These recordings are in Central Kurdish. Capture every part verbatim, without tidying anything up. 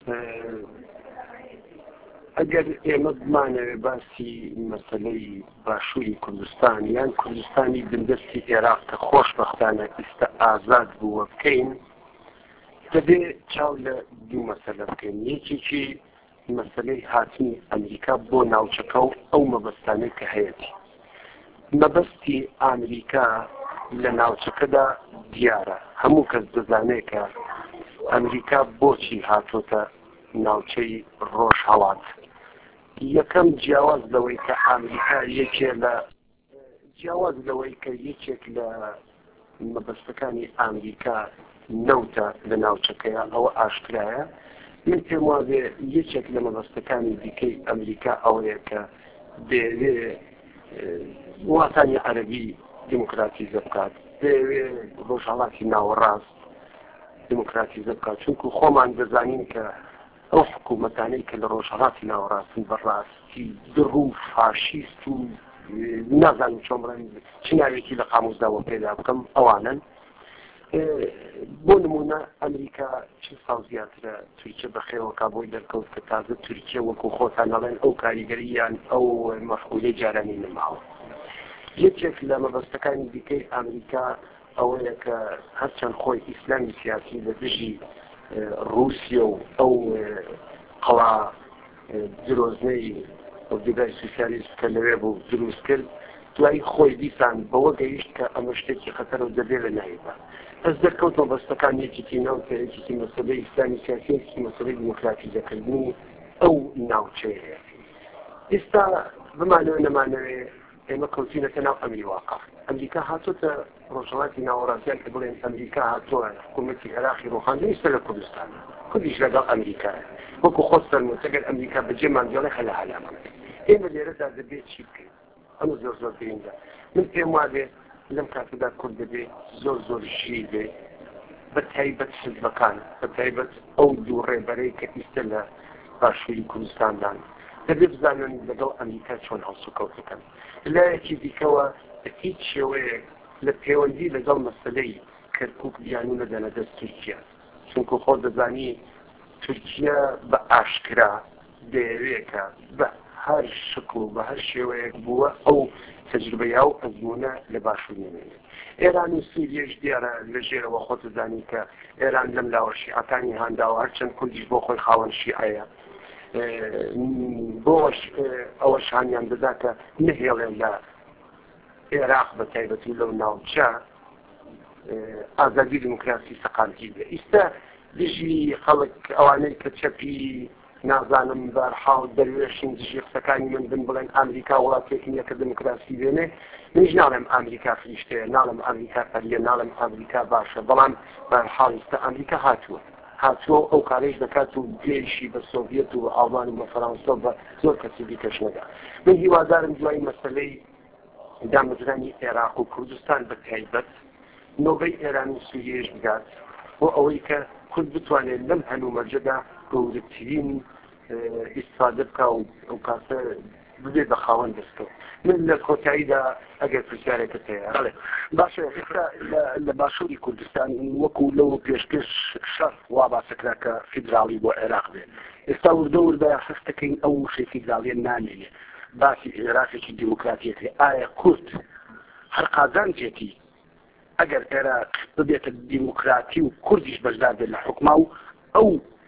ئەگەر ئێمە بمانەوێ باسی مەسەلەی باشووری کوردستان یان کوردستانی بندستی عێراق کە خۆشبەختانە ئێستا ئازاد بووە بکەین، دەبێ چاو لە دوو مەسەلە بکەین. یەکێکی مەسەلەی هاتنی ئەمریکا بۆ ناوچەکە و ئەو مەبەستانەی کە هەیەی. مەبەستی ئامریکا لە ناوچەکەدا دیارە، هەموو کەس دەزانێت کە ئەمریکا بۆچی هاتۆتە ناوچەی ڕۆژهەڵات. یەکەم جیاواز لەوەی کە ئامریکا یەکێ لە جیاواز لەوەی کە یەکێک لە مەبەستەکانی ئامریکا نەوتە لە ناوچەکەیە ئەوە ئاشکرایە. من پێم وابێ یەکێک لە مەبەستەکانی دیکەی ئەمریکا ئەوەیە کە دەیەوێ وڵاتانی عەرەبی دیموکراتیزە بکات، دەیەوێ ڕۆژهەڵاتی ناوەڕاست دیموکراتیزە بکات، چونکو خۆمان دەزانین کە ئەو حکوومەتانەی کە لە ڕۆژهەڵاتی ناوەڕاستن بەڕاستی دڕ و فاشیست و نازانم چۆمڕەن چ ناوێکی لە قاموزداوە پێدا بکەم ئەوانن. بۆ نمونە ئەمریکا چه ساڵ زیاترە تورکیە بەخێوەکە بۆی دەرکەوت کە تازە تورکیە وەکو خۆتان نەڵێن ئەو کاریگەرییان ئەو مەفعولەی جارانی نەماوە. یەکێک لە مەبەستەکانی دیکەی ئەمریکا ئەوەیە کە هەرچەند خۆی ئیسلامی سیاسی لە دژی رووسیا و ئەو قەڵا درۆزنەی ئۆردەگای سوسیالیست کە لەوێ بوو دروست کرد، دوای خۆی دیسان بەوە گەیشت کە ئەمە شتێکی خەتەر و دەبێ لە ناویدا. ئەس دەرکەوت مەبەستەکان یەکێکی ناوکە یەکێکی مەسەلەی ئیسلامی سیاسی، یەکێکی مەسەلەی دیموکراتیزەکردنی ئەو ناوچەیە. ئێستا بمانەوێ نەمانەوێ ئێمە کەوتینەکە ناو ئەمری واقع. ئەمریکا هاتۆتە ڕۆژهەڵاتی ناوەڕاستیان کە بڵێن ئەمریکا هاتووە حکوومەتی عێراقی ڕۆحاندە ئێستا لە کوردستانە، کوردیش لەگەڵ ئەمریکایە. وەکو خۆت فەرمووت ئەگەر ئەمریکا بەجێمان دێڵێ هەلا هەلامان ئێمە لێرەدا دەبێت چی بکەین؟ ئەمە زۆر زۆر گرنگە. من پێم وابێ لەم کاتەدا کورد دەبێ زۆر زۆر ژیر بێ، بە تایبەت حزبەکان، بە تایبەت ئەو دوو ڕێبەرەی کە ئێستا لە باشووری کوردستاندان دەبێ بزانن لەگەڵ ئەمریکا چۆن هەڵسوکەوت بکەن. لایەکی دیکەوە هیچ شێوەیەک لە پەیوەندی لەگەڵ مەسەلەی کەرکووک بیانوو نەدەنە دەست تورکیا، چونکو خۆ دەزانی تورکیا بە ئاشکرا دەیەوێت کە بە هەر شکل و بە هەر شێوەیەک بووە ئەو تەجروبەیە و ئەزمونە لە باشوور نمێنێت. ئێران و سووریەش دیارە لەژێرەوە خۆ دەزانی کە ئێران لەم لاوە شیعەکانی هەنداوە هەرچەند کوردیش بۆ خۆی خاوەن شیعەیە، بۆش ئەوەش هانیان دەدا کە نهێڵێن لە عێراق بە تایبەتی لەو ناوچە ئازادی دیموکراسی سەقامتی بێ. ئێستا دژی خەڵک ئەوانەی کە چەپی نازانم بەرحاڵ دەروێشین دژی قسەکانی من بن بڵێن ئەمریکا وڵاتێکی یەکە دیموکراسی بێنێ، منیش ناڵێم ئەمریکا فریشتەیە، ناڵێم ئەمریکا پەریە، ناڵێم ئەمریکا باشە، بەڵام بەرحاڵ ئێستا ئەمریکا هاتووە هاتووە ئەو کارەیش دەکات و گێشی بە سۆڤیەت و ئاڵمان و بە فەڕەنسا بە زۆر کەسی دیکەش نەدا. من هیوادارم دوای مەسەلەی دامەزرانی عێراق و کوردستان بە تایبەت نۆبەی ئێران و سووریەش بگات بۆ ئەوەی کە کورد بتوانێت لەم هەلومەرجەدا گەورەترین ئیستفادە بکە و ئەو کاسە ببێ بە خاوەن دەستکەوت. من لە کۆتاییدا ئەگەر پرسیارێکت هەیە باشە. لە باشووری کوردستان وەکو لەوە پێشکەش شەڕ وا باسەکرا کە فیدراڵی بۆ عێراق بێ، ئێستا وردەوردە هەستەکەین ئەو شەی فیدراڵیە نامێنێ، باسی عێراقێکی دیموکراتیەتی. ئایا کورد هەر قازانجێتی ئەگەر عێراق ببێتە دیموکراتی و کوردیش بەشدار بێت لە حکوما و ئەو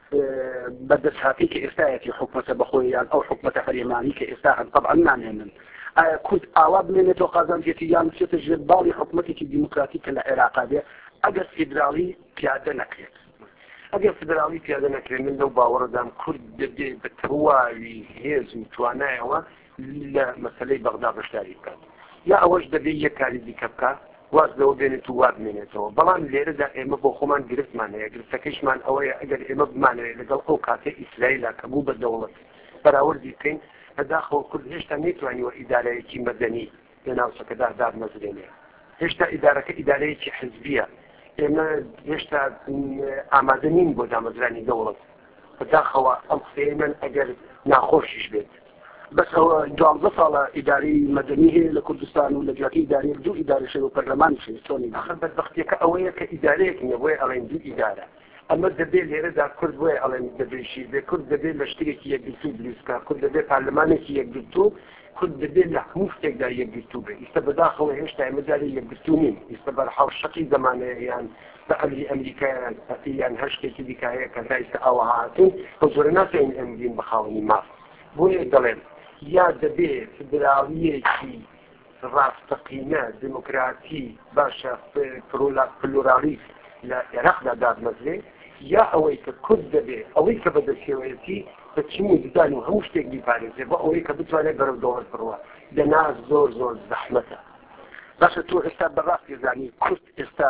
بەدەستهاتی کە ئێستایەتی حکومەتە بەخۆیان ئەو حکومەتە هەرێمانی کە ئێستا هەن طبعا نامێنن، ئایا کورد ئاوا بمێنێتەوە قازانجێتی یان بچێتە ژێر باڵی حکومەتێکی دیموکراتی کە لە عێراقا بێ ئەگەر فیدراڵی پیادە نەکرێت؟ ئەگەر فیدراڵی پیادە نەکرێت من لەو باوەڕدام کورد دەبێت بە تەواوی هێز و توانایەوە لە مەسەلەی بەغدا بەشداری بکات، یا ئەوەش دەبێت یەک کاری دیکە بکات واز لەوە بێنێت و وا بمێنێتەوە. بەڵام لێرەدا ئێمە بۆ خۆمان گرفتمان هەیە، گرفتەکەیشمان ئەوەیە ئەگەر ئێمە بمانەوێت لەگەڵ ئەو کاتێ ئیسرائیلە کە بوو بە دەوڵەت بەراوردی بکەین، لەداخەوە کورد هێشتا نەیتوانیوە ئیدارەیەکی مەدەنی لە ناوچەکەدا دادمەزرێنێ، هێشتا ئیدارەکە ئیدارەیەکی حزبیە، ئێمە هێشتا ئامادە نین بۆ دامەزرانی دەوڵەت. بەداخەوە ئەم قسەیە من ئەگەر ناخۆشیش بێت بەس ئەوە دوازدە ساڵە ئیداری مەدەنی هەیە لە کوردستان و لە جیاتی ئیداری دوو ئیدارەشەوە پەرلەمانیشێ چۆنی آخر بەدبەختیەکە ئەوەیە کە ئیدارەیەک نییە بۆیە ئەڵێن دوو ئیدارە. ئەمە دەبێت لێرەدا کورد وێ ئەڵێن دەبێشی بێ کورد دەبێت لە شتێکی یەکگرتو دروستکە کورد دەبێت پارلەمانێکی یەکگرتو کورد دەبێت لە هەموو شتێکدا یەکگرتو بێ ئیستا بەداخەوە هێشتا ئێمە جارێ یەکگرتو نین ئیستا بەرحاڵ شەقی زمانەیە یان بە ئەمری ئەمریکایان یان هەر شتێکی دیکە هەیە کە ئیستا ئەوە هاتن بە زۆرە ناتوانین ئەم بین بە خاوەنی ماف بۆیە دەڵێن یا دەبێت فدراڵیەکی ڕاستەقینە دموکراتی باشە پلورالیست لە عێراقدا دادمەزرێ یا ئەوەی کە کورد دەبێت ئەوەی کە بەدەستێوەیەتی بە چیم و ددان و هەموو شتێک بیپارێزێ بۆ ئەوەی کە بتوانێت بەرەو دەوڵەت بڕوە لەنا زۆر زۆر زەحمەتە. باشە تۆ ئێستا بەڕاستی زانی کورد ئێستا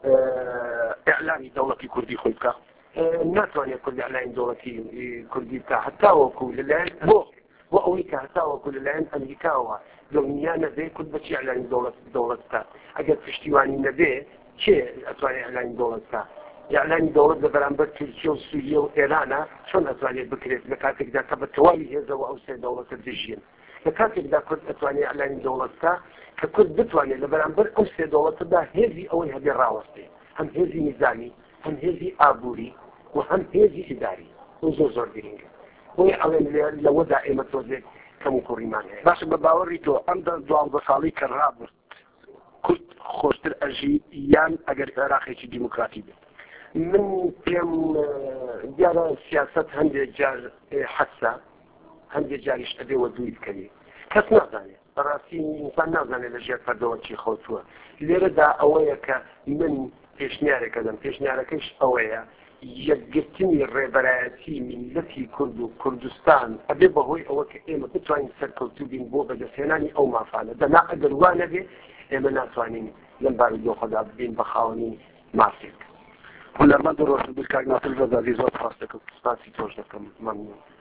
ئیعلامی دەوڵەتی کوردی خۆی بکە؟ ناتوانێت کورد ئیعلامی دەوڵەتی کوردی بکە هەتاوەکو لەلایەن بۆ بۆ ئەوەی کە هەتاوەکو لەلایەن ئەمریکاوە دڵنیا نەبێ کورد بەچی ئیعلامی دەوڵەت دەوڵەت بکە ئەگەر پشتیوانی نەبێ کێ ئەتوانێت ئیعلامی دەوڵەت بکە؟ یعنی دەوڵەت لە بەرامبەر تورکیە و سووریە و ئێرانە چۆن ئەتوانێت بکرێت لە کاتێکدا کە بە تەواوی هێزەوە ئەو سێ دەوڵەتە دژین لە کاتێکدا کورد ئەتوانێت ئیعلامی دەوڵەت بکە کە کورد بتوانێت لە بەرامبەر ئەو سێ دەوڵەتەدا هێزی ئەوەی هەبێ ڕاوەستێ هەم هێزی نیزامی هەم هێزی ئابووری و هەم هێزی ئیداری و زۆر زۆر گرنگە بۆیە ئەڵێن لەوەدا ئێمە تۆزێک کەم و کوڕیمان هەیە. باشە بە باوەڕی تۆ ئەم دوازدە ساڵی کە ڕابرد کورد خۆشتر ئەژی یان ئەگەر عێراقێکی دیموکراتی بێت؟ من پێم دیارە سیاست هەندێک جار حەسە هەندێک جاریش ئەبێوە دووی بکەنی کەس نازانێت بەڕاستی ئینسان نازانێت لە ژێر پەردەوە چی خەوتووە لێرەدا ئەوەیە کە من پێشنیارێکە دەم پێشنیارەکەیش ئەوەیە یەکگرتنی ڕێبەرایەتی میلەتی کورد و کوردستان ئەبێ بەهۆی ئەوە کە ئێمە بتوانین سەرکەوتوو بین بۆ بەدەستهێنانی ئەو مافانە دەنا ئەگەر وا نەبێ ئێمە ناتوانین لەم بارودۆخەدا ببین بە خاوەنی مافێک. هنرمند و ڕۆشن بیرکار ناتر زۆر زۆر خواست دەکەم. سپاسی تۆش دەکەم مەمنون.